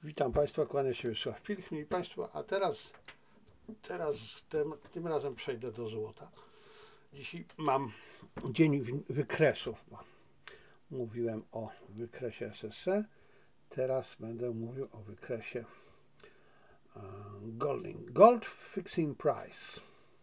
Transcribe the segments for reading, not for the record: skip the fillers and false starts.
Witam Państwa, kłania się Wiesław Pilch. Mili Państwo, a tym razem przejdę do złota. Dzisiaj mam dzień wykresów. Mówiłem o wykresie SSE, teraz będę mówił o wykresie Gold Fixing Price,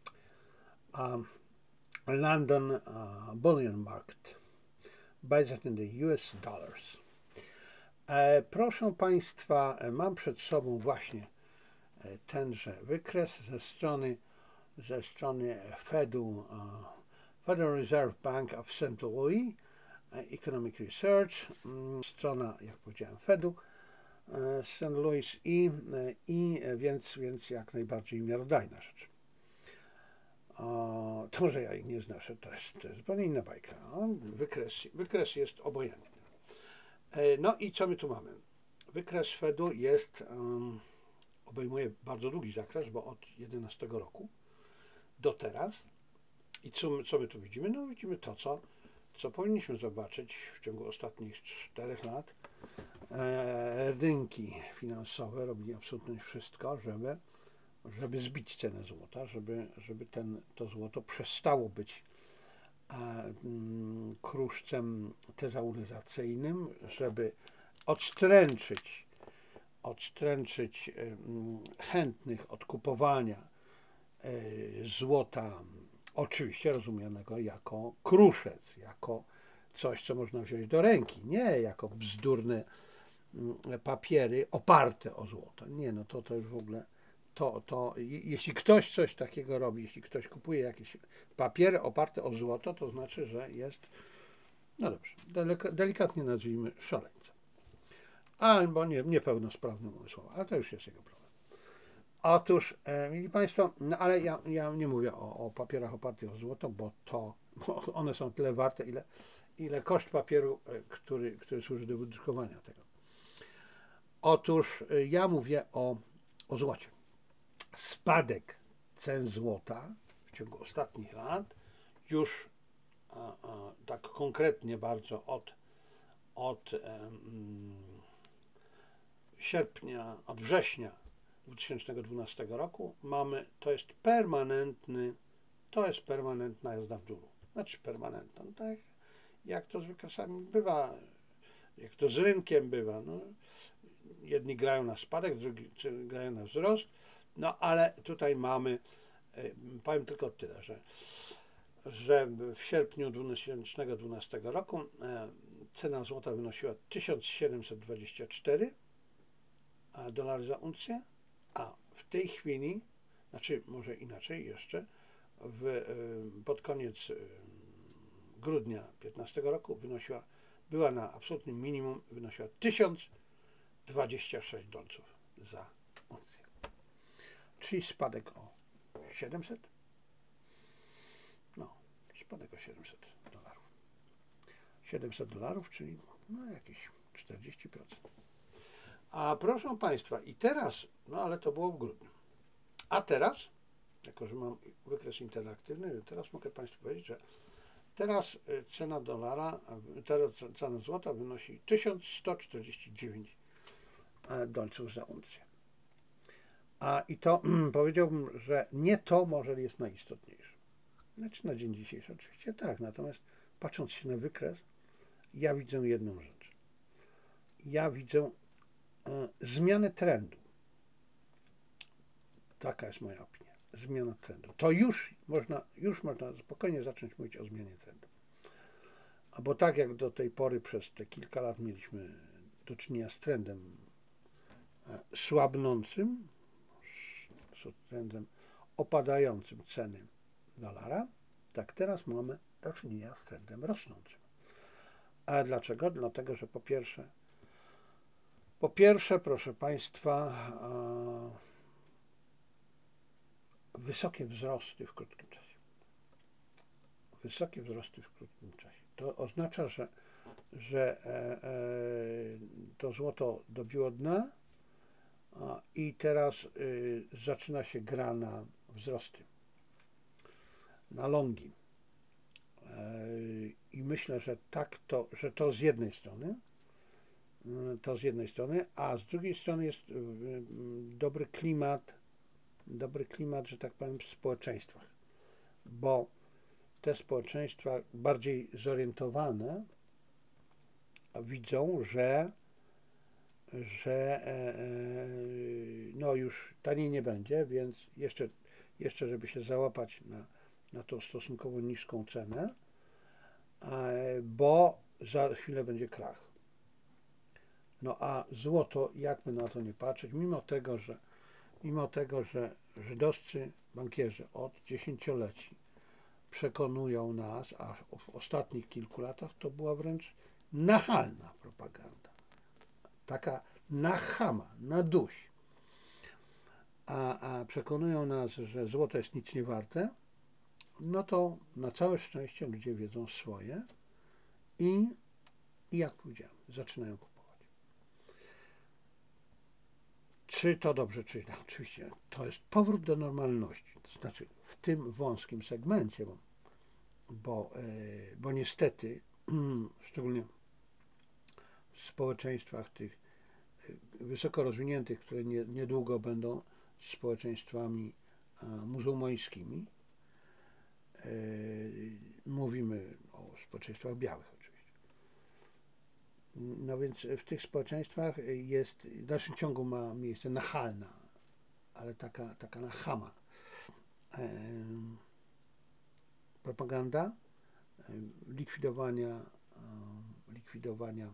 London Bullion Market, based in the US dollars. Proszę Państwa, mam przed sobą właśnie tenże wykres ze strony Federal Reserve Bank of St. Louis Economic Research, strona, jak powiedziałem, Fedu St. Louis więc jak najbardziej miarodajna rzecz. To, że ja ich nie znoszę, to jest zupełnie inna bajka. Wykres jest obojętny. No i co my tu mamy? Wykres Fedu obejmuje bardzo długi zakres, bo od 2011 roku do teraz. I co my tu widzimy? No widzimy to, co powinniśmy zobaczyć w ciągu ostatnich 4 lat. Rynki finansowe robili absolutnie wszystko, żeby zbić cenę złota, żeby to złoto przestało być kruszcem tezauryzacyjnym, żeby odstręczyć chętnych od kupowania złota, oczywiście rozumianego jako kruszec, jako coś, co można wziąć do ręki, nie jako bzdurne papiery oparte o złoto. Nie, no to już w ogóle, jeśli ktoś coś takiego robi, jeśli ktoś kupuje jakieś papiery oparte o złoto, to znaczy, że jest, no dobrze, delikatnie nazwijmy szaleńcem. Albo niepełnosprawnym umysłowo, ale to już jest jego problem. Otóż, mili Państwo, no ale ja nie mówię o papierach opartych o złoto, bo one są tyle warte, ile koszt papieru, który służy do wydrukowania tego. Otóż ja mówię o złocie. Spadek cen złota w ciągu ostatnich lat, już tak konkretnie bardzo od września 2012 roku to jest permanentna jazda w dół. Znaczy permanentna, no tak jak to z wykresami bywa, jak to z rynkiem bywa. No, jedni grają na spadek, drugi grają na wzrost, no ale tutaj powiem tylko tyle, że w sierpniu 2012 roku cena złota wynosiła 1724 dolary za uncję, a w tej chwili, znaczy może inaczej jeszcze, pod koniec grudnia 2015 roku była na absolutnym minimum, wynosiła 1026 dolców za uncję. Czyli spadek o 700? No, spadek o 700 dolarów. 700 dolarów, czyli no jakieś 40%. A proszę Państwa, i teraz, no ale to było w grudniu. A teraz, jako że mam wykres interaktywny, teraz mogę Państwu powiedzieć, że teraz cena złota wynosi 1149 dolców za uncję. I to powiedziałbym, że nie to może jest najistotniejsze. Znaczy na dzień dzisiejszy oczywiście tak, natomiast patrząc się na wykres, ja widzę jedną rzecz. Ja widzę zmianę trendu. Taka jest moja opinia. Zmiana trendu. To już można spokojnie zacząć mówić o zmianie trendu. Bo tak jak do tej pory przez te kilka lat mieliśmy do czynienia z trendem słabnącym, z trendem opadającym ceny dolara, tak teraz mamy do czynienia z trendem rosnącym. A dlaczego? Dlatego, że po pierwsze, proszę Państwa, wysokie wzrosty w krótkim czasie. Wysokie wzrosty w krótkim czasie. To oznacza, że to złoto dobiło dna i teraz zaczyna się gra na wzrosty, na longi. I myślę, że że to z jednej strony, To z jednej strony, a z drugiej strony jest dobry klimat, że tak powiem, w społeczeństwach, bo te społeczeństwa bardziej zorientowane widzą, że no już taniej nie będzie, więc jeszcze żeby się załapać na tą stosunkowo niską cenę, bo za chwilę będzie krach. No a złoto, jakby na to nie patrzeć, mimo tego, że żydowscy bankierzy od dziesięcioleci przekonują nas, a w ostatnich kilku latach to była wręcz nachalna propaganda. Taka na chama, na duś. A przekonują nas, że złoto jest nic nie warte, no to na całe szczęście ludzie wiedzą swoje i jak powiedziałem, zaczynają kupować. Czy to dobrze, czy źle? Oczywiście to jest powrót do normalności, to znaczy w tym wąskim segmencie, bo niestety, szczególnie w społeczeństwach tych wysoko rozwiniętych, które niedługo będą społeczeństwami muzułmańskimi, mówimy o społeczeństwach białych oczywiście. No więc w tych społeczeństwach jest, w dalszym ciągu ma miejsce nachalna, ale taka nachama propaganda likwidowania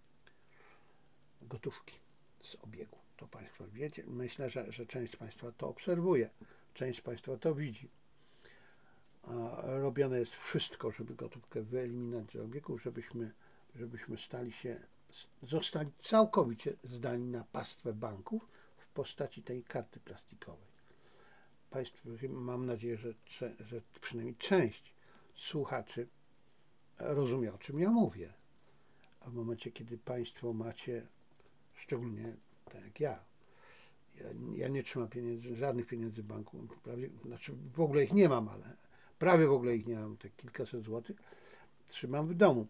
gotówki z obiegu. To Państwo wiecie. Myślę, że część z Państwa to obserwuje, część z Państwa to widzi. Robione jest wszystko, żeby gotówkę wyeliminować z obiegu, żebyśmy zostali całkowicie zdani na pastwę banków w postaci tej karty plastikowej. Państwo, mam nadzieję, że przynajmniej część słuchaczy rozumie, o czym ja mówię. A w momencie, kiedy Państwo macie, szczególnie tak jak ja nie trzymam żadnych pieniędzy w banku, znaczy w ogóle ich nie mam, ale prawie w ogóle ich nie mam, te kilkaset złotych trzymam w domu.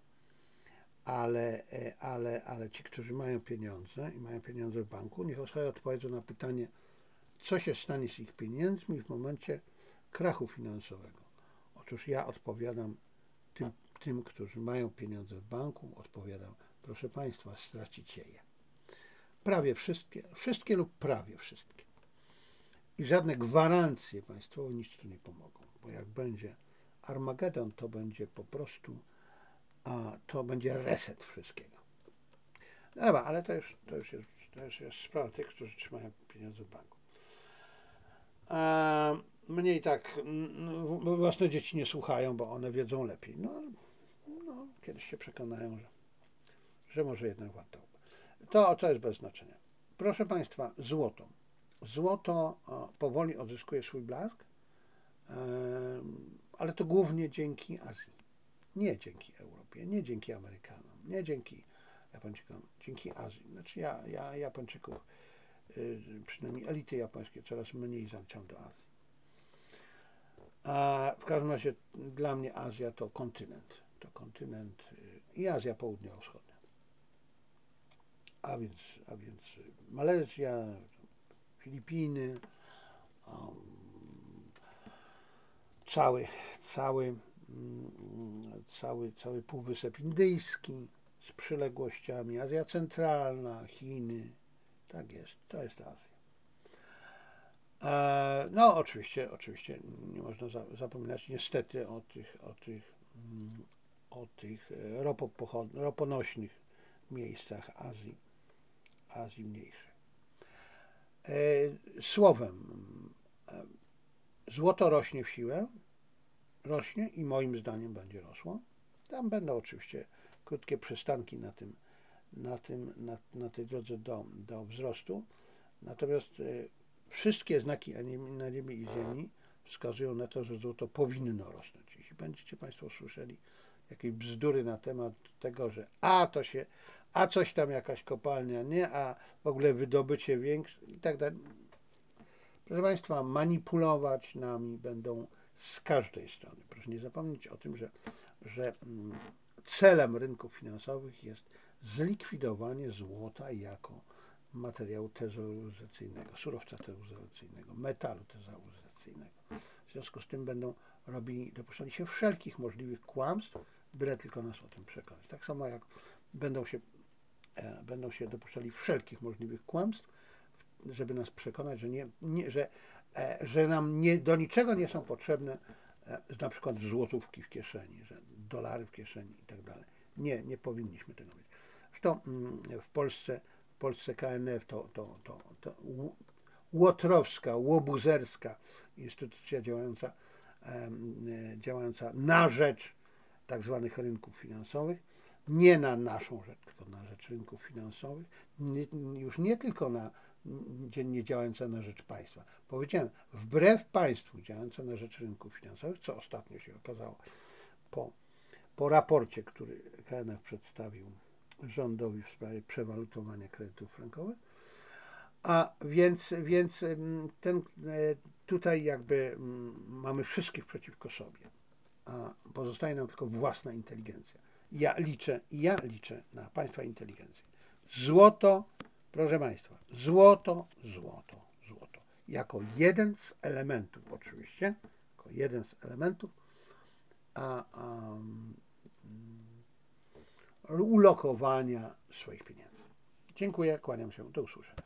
Ale ci, którzy mają pieniądze i mają pieniądze w banku, niech sobie odpowiedzą na pytanie, co się stanie z ich pieniędzmi w momencie krachu finansowego. Otóż ja odpowiadam tym, którzy mają pieniądze w banku, odpowiadam, proszę Państwa, stracicie je. Prawie wszystkie lub prawie wszystkie. I żadne gwarancje państwowe nic tu nie pomogą, bo jak będzie Armagedon, to będzie po prostu, to będzie reset wszystkiego. No dobra, ale to już jest sprawa tych, którzy trzymają pieniądze w banku. Mnie i tak własne dzieci nie słuchają, bo one wiedzą lepiej. No kiedyś się przekonają, że może jednak warto. To jest bez znaczenia. Proszę Państwa, złoto. Złoto powoli odzyskuje swój blask, ale to głównie dzięki Azji. Nie dzięki Europie, nie dzięki Amerykanom, nie dzięki Japończykom, dzięki Azji. Znaczy ja Japończyków, przynajmniej elity japońskie, coraz mniej zaliczam do Azji. A w każdym razie dla mnie Azja to kontynent. To kontynent i Azja Południowo-Wschodnia. A więc Malezja, Filipiny, cały Półwysep Indyjski z przyległościami, Azja Centralna, Chiny. Tak jest, to jest Azja. No oczywiście nie można zapominać niestety o tych roponośnych miejscach Azji mniejszej. Słowem, złoto rośnie w siłę, rośnie i moim zdaniem będzie rosło. Tam będą oczywiście krótkie przystanki na tej drodze do wzrostu. Natomiast wszystkie znaki na niebie i ziemi wskazują na to, że złoto powinno rosnąć. Jeśli będziecie Państwo słyszeli jakieś bzdury na temat tego, że coś tam jakaś kopalnia, nie, a w ogóle wydobycie większe i tak dalej. Proszę Państwa, manipulować nami będą z każdej strony. Proszę nie zapomnieć o tym, że celem rynków finansowych jest zlikwidowanie złota jako materiału tezauryzacyjnego, surowca tezauryzacyjnego, metalu tezauryzacyjnego. W związku z tym dopuszczali się wszelkich możliwych kłamstw, byle tylko nas o tym przekonać. Tak samo jak będą się dopuszczali wszelkich możliwych kłamstw, żeby nas przekonać, że nam do niczego nie są potrzebne na przykład złotówki w kieszeni, że dolary w kieszeni i tak dalej. Nie powinniśmy tego mieć. Zresztą w Polsce KNF to łotrowska, łobuzerska instytucja działająca na rzecz tak zwanych rynków finansowych, nie na naszą rzecz, tylko na rzecz rynków finansowych, już nie tylko dziennie działająca na rzecz państwa. Powiedziałem, wbrew państwu działająca na rzecz rynków finansowych, co ostatnio się okazało po raporcie, który KNF przedstawił rządowi w sprawie przewalutowania kredytów frankowych. A więc tutaj jakby mamy wszystkich przeciwko sobie, a pozostaje nam tylko własna inteligencja. Ja liczę na państwa inteligencję. Złoto, proszę państwa, złoto. Jako jeden z elementów oczywiście, jako jeden z elementów ulokowania swoich pieniędzy. Dziękuję, kłaniam się, do usłyszenia.